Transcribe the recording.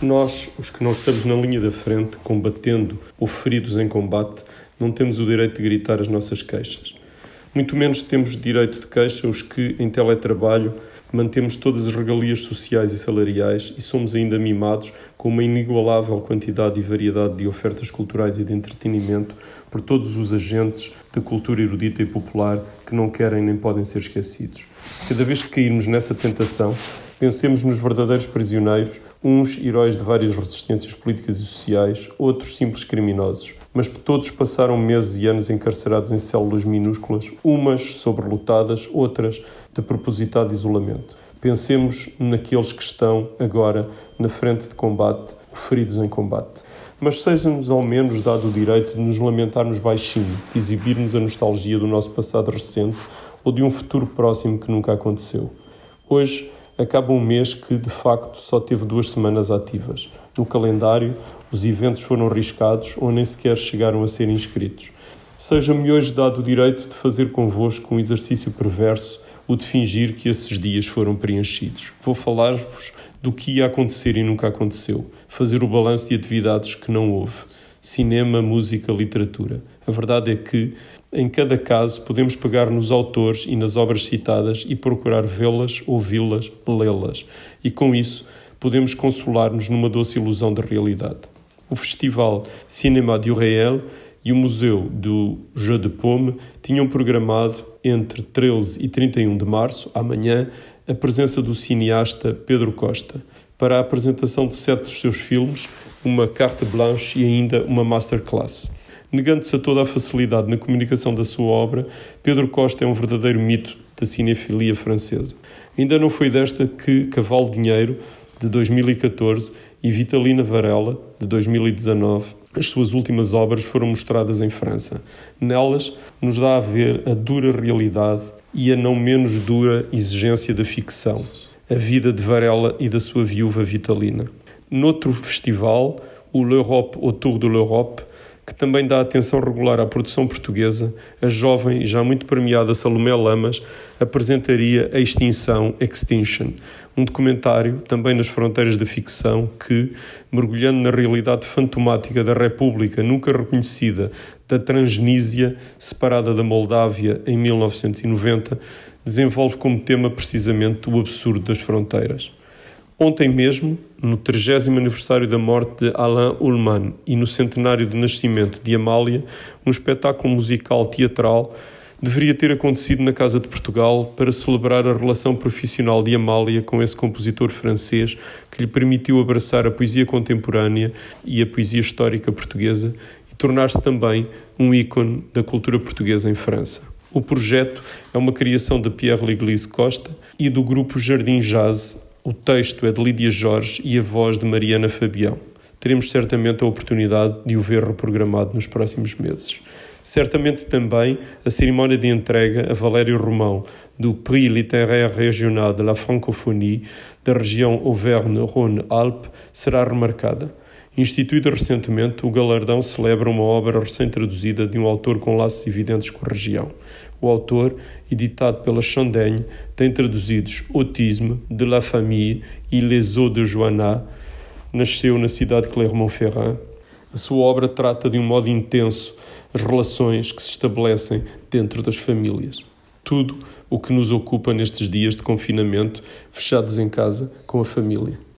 Nós, os que não estamos na linha da frente, combatendo ou feridos em combate, não temos o direito de gritar as nossas queixas. Muito menos temos direito de queixa os que, em teletrabalho, mantemos todas as regalias sociais e salariais e somos ainda mimados com uma inigualável quantidade e variedade de ofertas culturais e de entretenimento por todos os agentes da cultura erudita e popular que não querem nem podem ser esquecidos. Cada vez que cairmos nessa tentação, pensemos nos verdadeiros prisioneiros, uns heróis de várias resistências políticas e sociais, outros simples criminosos, mas todos passaram meses e anos encarcerados em células minúsculas, umas sobrelotadas, outras de propositado isolamento. Pensemos naqueles que estão agora na frente de combate, feridos em combate. Mas seja-nos ao menos dado o direito de nos lamentarmos baixinho, de exibirmos a nostalgia do nosso passado recente ou de um futuro próximo que nunca aconteceu. Hoje acaba um mês que, de facto, só teve 2 semanas ativas. No calendário, os eventos foram riscados ou nem sequer chegaram a ser inscritos. Seja-me hoje dado o direito de fazer convosco um exercício perverso, o de fingir que esses dias foram preenchidos. Vou falar-vos do que ia acontecer e nunca aconteceu. Fazer o balanço de atividades que não houve. Cinema, música, literatura. A verdade é que, em cada caso, podemos pegar nos autores e nas obras citadas e procurar vê-las, ouvi-las, lê-las. E com isso, podemos consolar-nos numa doce ilusão da realidade. O Festival Cinéma du Réel e o Museu do Jeu de Paume tinham programado, entre 13 e 31 de março, amanhã, a presença do cineasta Pedro Costa, para a apresentação de 7 dos seus filmes, uma carte blanche e ainda uma masterclass. Negando-se a toda a facilidade na comunicação da sua obra, Pedro Costa é um verdadeiro mito da cinefilia francesa. Ainda não foi desta que Cavalo de Dinheiro, de 2014, e Vitalina Varela, de 2019, as suas últimas obras foram mostradas em França. Nelas, nos dá a ver a dura realidade e a não menos dura exigência da ficção, a vida de Varela e da sua viúva Vitalina. Noutro festival, o L'Europe autour de l'Europe, que também dá atenção regular à produção portuguesa, a jovem e já muito premiada Salomé Lamas apresentaria A Extinction, um documentário, também nas fronteiras da ficção, que, mergulhando na realidade fantomática da República nunca reconhecida da Transnísia, separada da Moldávia em 1990, desenvolve como tema precisamente o absurdo das fronteiras. Ontem mesmo, no 30º aniversário da morte de Alain Ullmann e no centenário de nascimento de Amália, um espetáculo musical teatral deveria ter acontecido na Casa de Portugal para celebrar a relação profissional de Amália com esse compositor francês que lhe permitiu abraçar a poesia contemporânea e a poesia histórica portuguesa e tornar-se também um ícone da cultura portuguesa em França. O projeto é uma criação de Pierre Léglise Costa e do grupo Jardim Jazz. O texto é de Lídia Jorge e a voz de Mariana Fabião. Teremos certamente a oportunidade de o ver reprogramado nos próximos meses. Certamente também a cerimónia de entrega a Valério Romão do Prix Littéraire Régional de la Francophonie da região Auvergne-Rhône-Alpes será remarcada. Instituído recentemente, o galardão celebra uma obra recém-traduzida de um autor com laços evidentes com a região. O autor, editado pela Chandaigne, tem traduzidos Autisme, De la Famille e Les Eaux de Joanna. Nasceu na cidade de Clermont-Ferrand. A sua obra trata de um modo intenso as relações que se estabelecem dentro das famílias. Tudo o que nos ocupa nestes dias de confinamento, fechados em casa com a família.